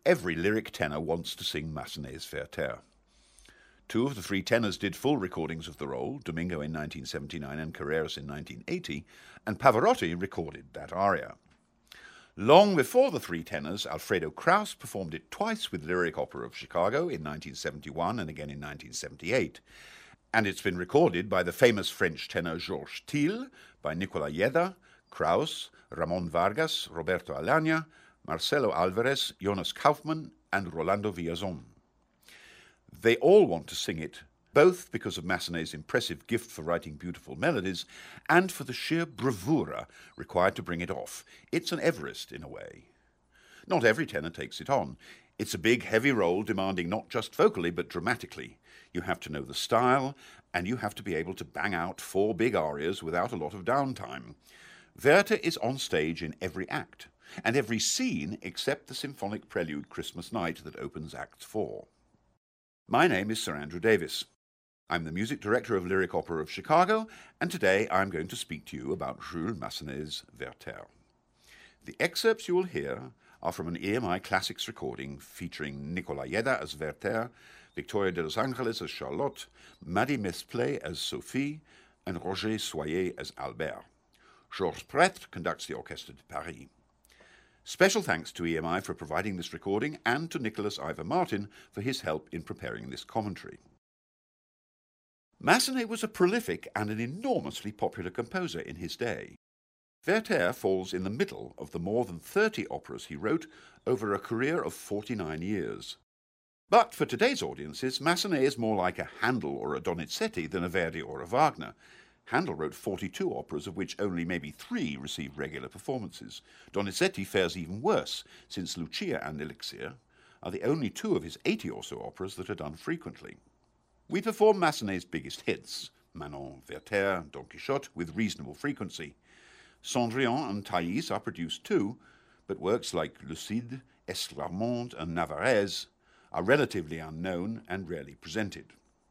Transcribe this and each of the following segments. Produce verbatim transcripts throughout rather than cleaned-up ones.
Every lyric tenor wants to sing Massenet's Werther. Two of the three tenors did full recordings of the role, Domingo in nineteen seventy-nine and Carreras in nineteen eighty, and Pavarotti recorded that aria. Long before the three tenors, Alfredo Kraus performed it twice with Lyric Opera of Chicago in nineteen seventy-one and again in nineteen seventy-eight, and it's been recorded by the famous French tenor Georges Thiel, by Nicolas Yeda, Kraus, Ramon Vargas, Roberto Alagna, Marcelo Alvarez, Jonas Kaufmann, and Rolando Villazon. They all want to sing it, both because of Massenet's impressive gift for writing beautiful melodies and for the sheer bravura required to bring it off. It's an Everest in a way. Not every tenor takes it on. It's a big, heavy role demanding not just vocally but dramatically. You have to know the style, and you have to be able to bang out four big arias without a lot of downtime. Werther is on stage in every act, and every scene except the symphonic prelude Christmas Night that opens Act four. My name is Sir Andrew Davis. I'm the music director of Lyric Opera of Chicago, and today I'm going to speak to you about Jules Massenet's Werther. The excerpts you will hear are from an E M I Classics recording featuring Nicolas Yeda as Werther, Victoria de los Angeles as Charlotte, Maddie Mesplay as Sophie, and Roger Soyer as Albert. Georges Prêtre conducts the Orchestre de Paris. Special thanks to E M I for providing this recording and to Nicholas Ivor Martin for his help in preparing this commentary. Massenet was a prolific and an enormously popular composer in his day. Werther falls in the middle of the more than thirty operas he wrote over a career of forty-nine years. But for today's audiences, Massenet is more like a Handel or a Donizetti than a Verdi or a Wagner. Handel wrote forty-two operas, of which only maybe three received regular performances. Donizetti fares even worse, since Lucia and Elixir are the only two of his eighty or so operas that are done frequently. We perform Massenet's biggest hits, Manon, Werther, Don Quixote, with reasonable frequency. Cendrillon and Thais are produced too, but works like Le Cid, Esclarmonde, and Navarrese are relatively unknown and rarely presented.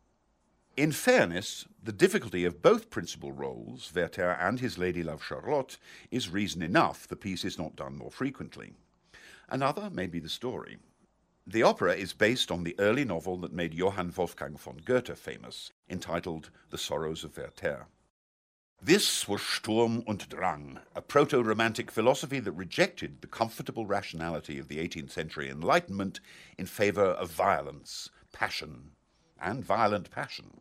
In fairness, the difficulty of both principal roles, Werther and his lady-love Charlotte, is reason enough the piece is not done more frequently. Another may be the story. The opera is based on the early novel that made Johann Wolfgang von Goethe famous, entitled The Sorrows of Werther. This was Sturm und Drang, a proto-romantic philosophy that rejected the comfortable rationality of the eighteenth century Enlightenment in favour of violence, passion, and violent passion.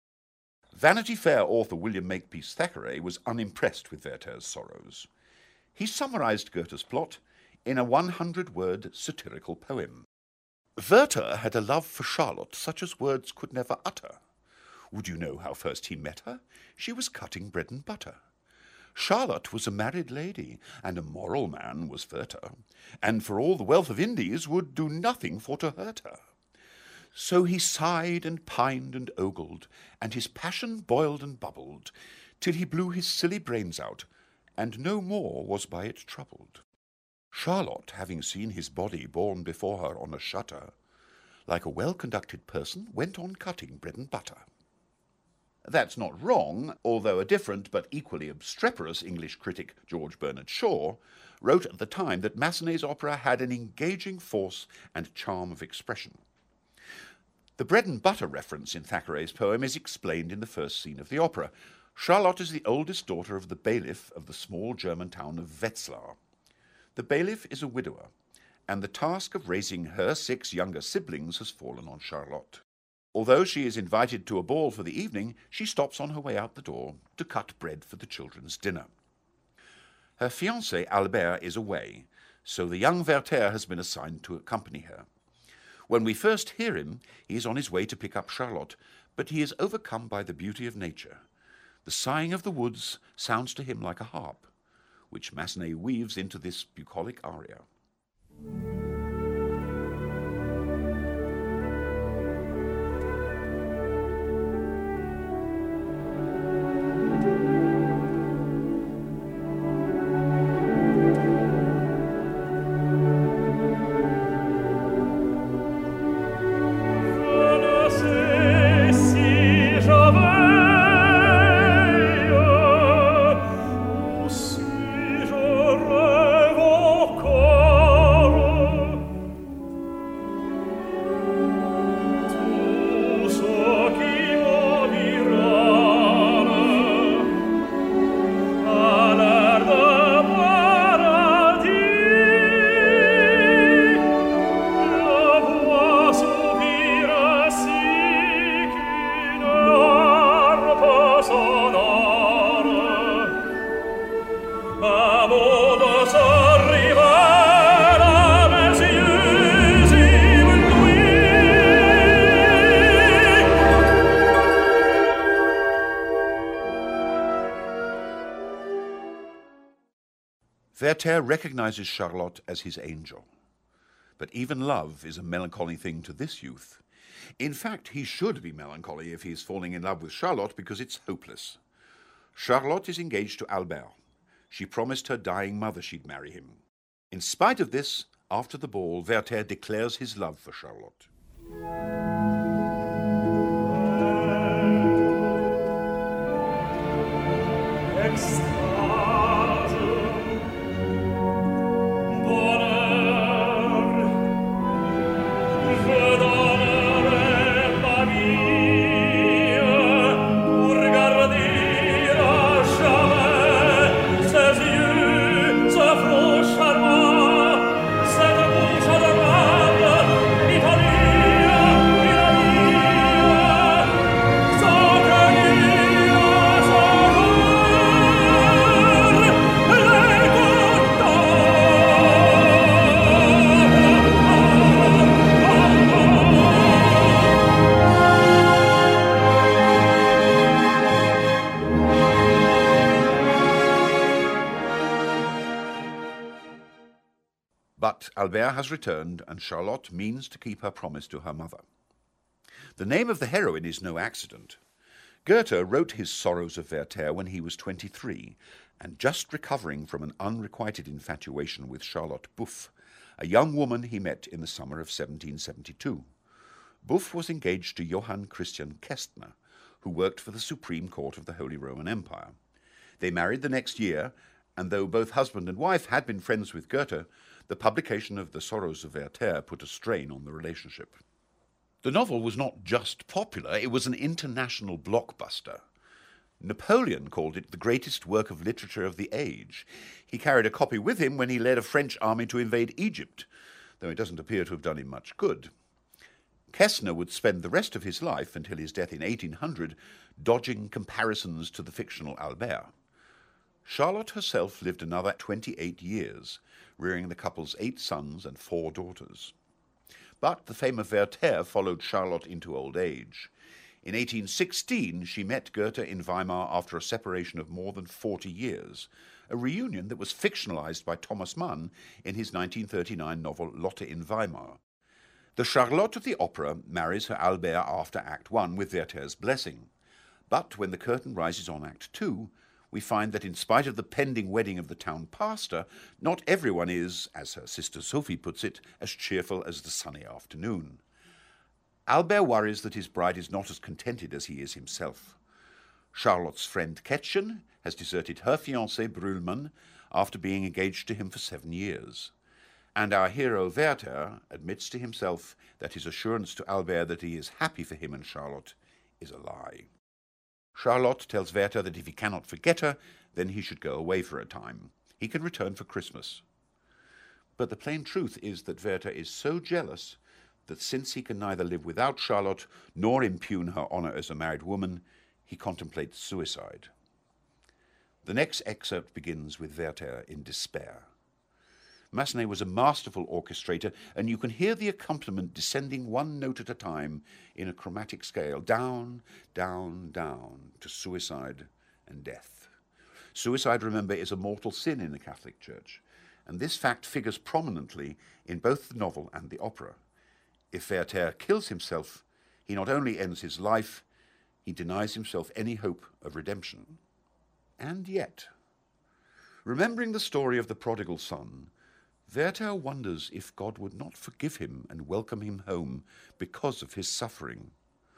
Vanity Fair author William Makepeace Thackeray was unimpressed with Werther's sorrows. He summarised Goethe's plot in a one hundred word satirical poem. Werther had a love for Charlotte such as words could never utter. Would you know how first he met her? She was cutting bread and butter. Charlotte was a married lady, and a moral man was Werther, and for all the wealth of Indies would do nothing for to hurt her. So he sighed and pined and ogled, and his passion boiled and bubbled, till he blew his silly brains out, and no more was by it troubled. Charlotte, having seen his body borne before her on a shutter, like a well-conducted person, went on cutting bread and butter. That's not wrong, although a different but equally obstreperous English critic, George Bernard Shaw, wrote at the time that Massenet's opera had an engaging force and charm of expression. The bread and butter reference in Thackeray's poem is explained in the first scene of the opera. Charlotte is the oldest daughter of the bailiff of the small German town of Wetzlar. The bailiff is a widower, and the task of raising her six younger siblings has fallen on Charlotte. Although she is invited to a ball for the evening, she stops on her way out the door to cut bread for the children's dinner. Her fiancé Albert is away, so the young Werther has been assigned to accompany her. When we first hear him, he is on his way to pick up Charlotte, but he is overcome by the beauty of nature. The sighing of the woods sounds to him like a harp, which Massenet weaves into this bucolic aria. Si je rêve encore Werther recognizes Charlotte as his angel. But even love is a melancholy thing to this youth. In fact, he should be melancholy if he is falling in love with Charlotte, because it's hopeless. Charlotte is engaged to Albert. She promised her dying mother she'd marry him. In spite of this, after the ball, Werther declares his love for Charlotte. But Albert has returned, and Charlotte means to keep her promise to her mother. The name of the heroine is no accident. Goethe wrote his Sorrows of Werther when he was twenty-three, and just recovering from an unrequited infatuation with Charlotte Buff, a young woman he met in the summer of seventeen seventy-two. Buff was engaged to Johann Christian Kestner, who worked for the Supreme Court of the Holy Roman Empire. They married the next year, and though both husband and wife had been friends with Goethe, the publication of the Sorrows of Werther put a strain on the relationship. The novel was not just popular, it was an international blockbuster. Napoleon called it the greatest work of literature of the age. He carried a copy with him when he led a French army to invade Egypt, though it doesn't appear to have done him much good. Kestner would spend the rest of his life, until his death in eighteen hundred, dodging comparisons to the fictional Albert. Charlotte herself lived another twenty-eight years, rearing the couple's eight sons and four daughters. But the fame of Werther followed Charlotte into old age. In eighteen sixteen, she met Goethe in Weimar after a separation of more than forty years, a reunion that was fictionalized by Thomas Mann in his nineteen thirty-nine novel Lotte in Weimar. The Charlotte of the opera marries her Albert after Act One with Werther's blessing. But when the curtain rises on Act Two, we find that in spite of the pending wedding of the town pastor, not everyone is, as her sister Sophie puts it, as cheerful as the sunny afternoon. Albert worries that his bride is not as contented as he is himself. Charlotte's friend Kätzchen has deserted her fiancé Brühlmann after being engaged to him for seven years. And our hero Werther admits to himself that his assurance to Albert that he is happy for him and Charlotte is a lie. Charlotte tells Werther that if he cannot forget her, then he should go away for a time. He can return for Christmas. But the plain truth is that Werther is so jealous that since he can neither live without Charlotte nor impugn her honor as a married woman, he contemplates suicide. The next excerpt begins with Werther in despair. Massenet was a masterful orchestrator, and you can hear the accompaniment descending one note at a time in a chromatic scale, down, down, down, to suicide and death. Suicide, remember, is a mortal sin in the Catholic Church, and this fact figures prominently in both the novel and the opera. If Werther kills himself, he not only ends his life, he denies himself any hope of redemption. And yet, remembering the story of the prodigal son, Werther wonders if God would not forgive him and welcome him home because of his suffering.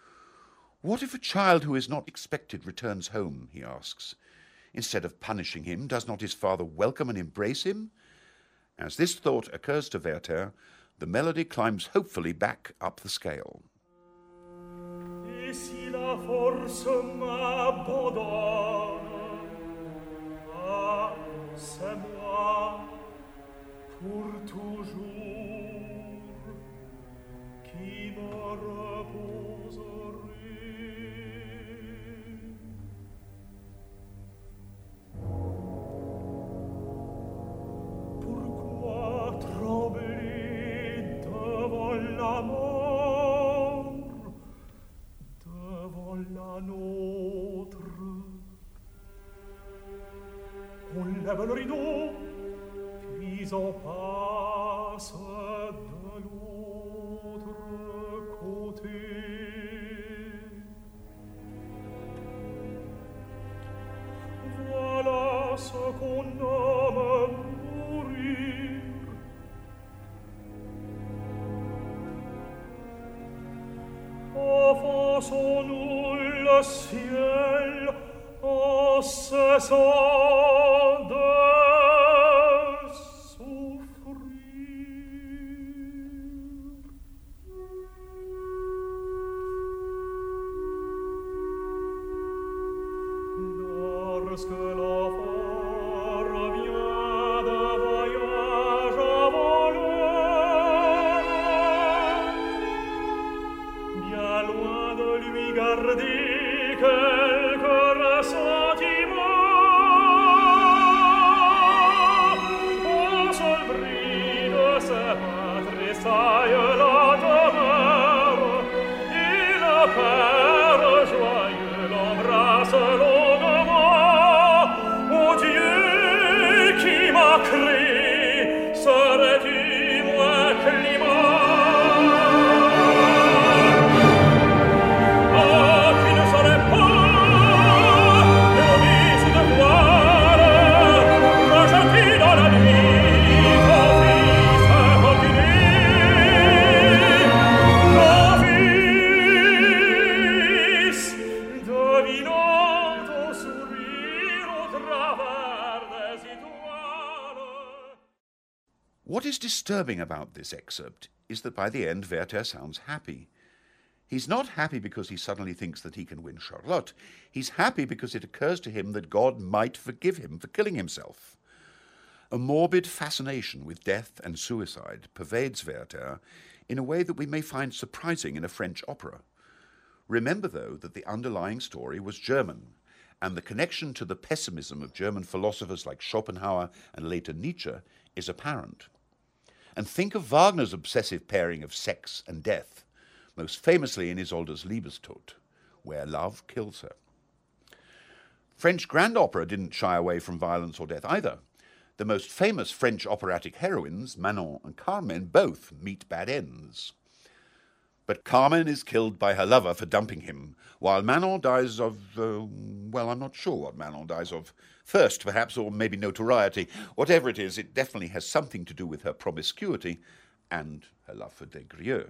What if a child who is not expected returns home, he asks. Instead of punishing him, does not his father welcome and embrace him? As this thought occurs to Werther, the melody climbs hopefully back up the scale. Pour toujours, qui me reposerai. Pourquoi trembler devant la mort, devant la nôtre? On lève le rideau, ils en passent de l'autre côté. Voilà ce qu'on nomme mourir. Offensons-nous le ciel en cessant de souffrir. Lorsque l'enfant revient d'un voyage avant l'heure, bien loin de lui garder quelques ressentiments, au seul bris de sa patrie tressaille la demeure, et le père joyeux l'embrasse longuement. Ô Dieu qui m'a créé, serais-tu moins clément? What is disturbing about this excerpt is that by the end Werther sounds happy. He's not happy because he suddenly thinks that he can win Charlotte. He's happy because it occurs to him that God might forgive him for killing himself. A morbid fascination with death and suicide pervades Werther in a way that we may find surprising in a French opera. Remember, though, that the underlying story was German, and the connection to the pessimism of German philosophers like Schopenhauer and later Nietzsche is apparent. And think of Wagner's obsessive pairing of sex and death, most famously in Isolde's Liebestod, where love kills her. French grand opera didn't shy away from violence or death either. The most famous French operatic heroines, Manon and Carmen, both meet bad ends. But Carmen is killed by her lover for dumping him, while Manon dies of, uh, well, I'm not sure what Manon dies of. Thirst, perhaps, or maybe notoriety. Whatever it is, it definitely has something to do with her promiscuity and her love for Des Grieux.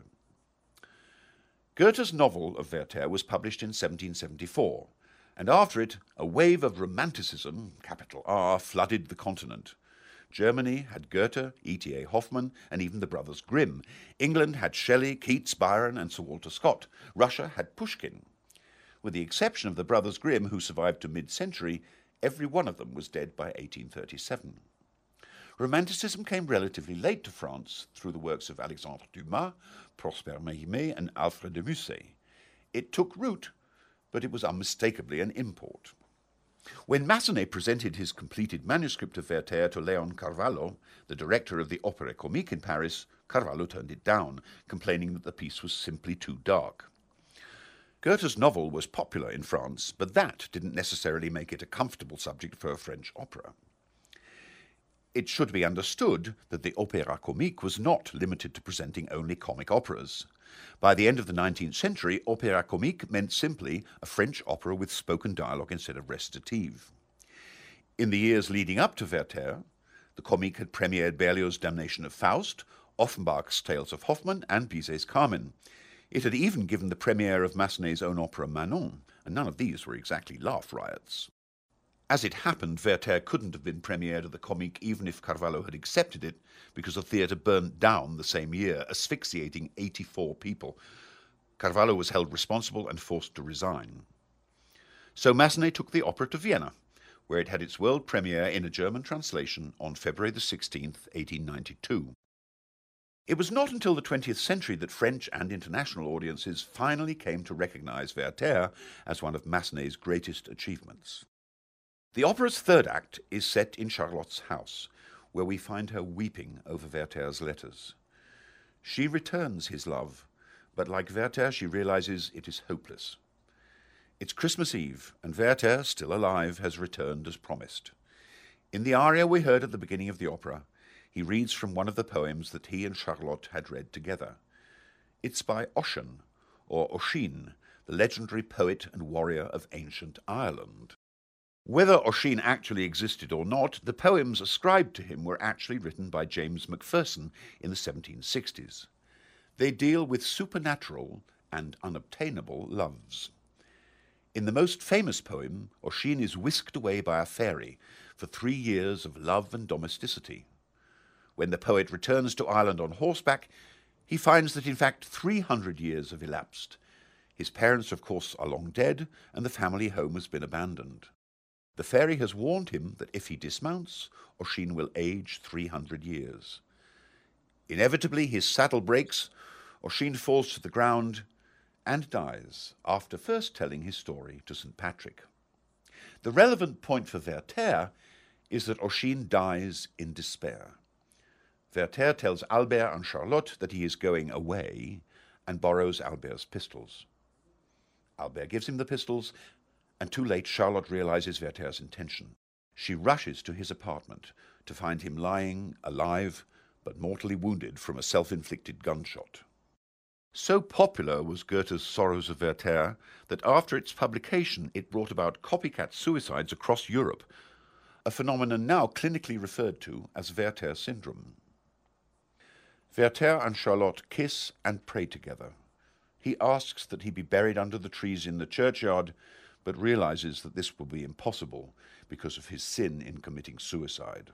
Goethe's novel of Werther was published in seventeen seventy-four, and after it, a wave of romanticism, capital R, flooded the continent. Germany had Goethe, E T A Hoffmann, and even the brothers Grimm. England had Shelley, Keats, Byron, and Sir Walter Scott. Russia had Pushkin. With the exception of the brothers Grimm, who survived to mid-century, every one of them was dead by eighteen thirty-seven. Romanticism came relatively late to France through the works of Alexandre Dumas, Prosper Mérimée, and Alfred de Musset. It took root, but it was unmistakably an import. When Massenet presented his completed manuscript of Werther to Léon Carvalho, the director of the Opéra Comique in Paris, Carvalho turned it down, complaining that the piece was simply too dark. Goethe's novel was popular in France, but that didn't necessarily make it a comfortable subject for a French opera. It should be understood that the Opéra Comique was not limited to presenting only comic operas. By the end of the nineteenth century, Opéra Comique meant simply a French opera with spoken dialogue instead of recitative. In the years leading up to Werther, the Comique had premiered Berlioz's Damnation of Faust, Offenbach's Tales of Hoffmann, and Bizet's Carmen. It had even given the premiere of Massenet's own opera Manon, and none of these were exactly laugh riots. As it happened, Werther couldn't have been premiered at the Comique even if Carvalho had accepted it, because the theatre burnt down the same year, asphyxiating eighty-four people. Carvalho was held responsible and forced to resign. So Massenet took the opera to Vienna, where it had its world premiere in a German translation on February the sixteenth, eighteen ninety-two. It was not until the twentieth century that French and international audiences finally came to recognize Werther as one of Massenet's greatest achievements. The opera's third act is set in Charlotte's house, where we find her weeping over Werther's letters. She returns his love, but like Werther, she realizes it is hopeless. It's Christmas Eve, and Werther, still alive, has returned as promised. In the aria we heard at the beginning of the opera, he reads from one of the poems that he and Charlotte had read together. It's by Ossian, or Oisin, the legendary poet and warrior of ancient Ireland. Whether Oisin actually existed or not, the poems ascribed to him were actually written by James Macpherson in the seventeen sixties. They deal with supernatural and unobtainable loves. In the most famous poem, Oisin is whisked away by a fairy for three years of love and domesticity. When the poet returns to Ireland on horseback, he finds that in fact three hundred years have elapsed. His parents, of course, are long dead, and the family home has been abandoned. The fairy has warned him that if he dismounts, Oisin will age three hundred years. Inevitably, his saddle breaks, Oisin falls to the ground and dies, after first telling his story to Saint Patrick. The relevant point for Werther is that Oisin dies in despair. Werther tells Albert and Charlotte that he is going away and borrows Albert's pistols. Albert gives him the pistols, and too late Charlotte realizes Werther's intention. She rushes to his apartment to find him lying alive but mortally wounded from a self-inflicted gunshot. So popular was Goethe's Sorrows of Werther that after its publication it brought about copycat suicides across Europe, a phenomenon now clinically referred to as Werther syndrome. Werther and Charlotte kiss and pray together. He asks that he be buried under the trees in the churchyard, but realizes that this will be impossible because of his sin in committing suicide.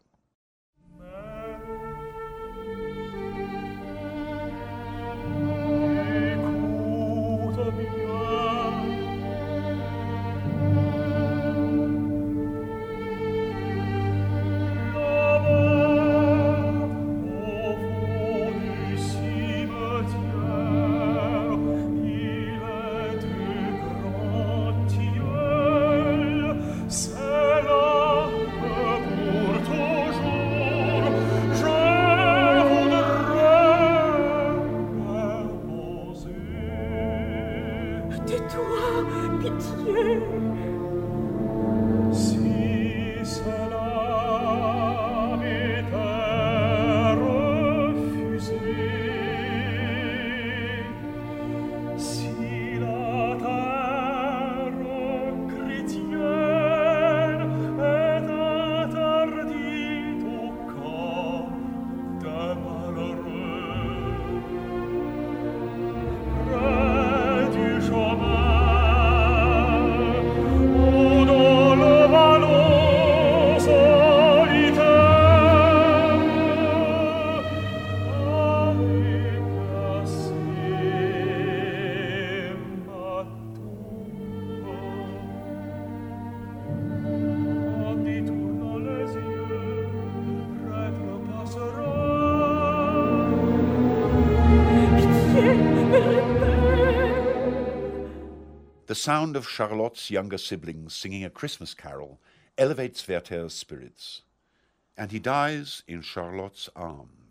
The sound of Charlotte's younger siblings singing a Christmas carol elevates Werther's spirits, and he dies in Charlotte's arms.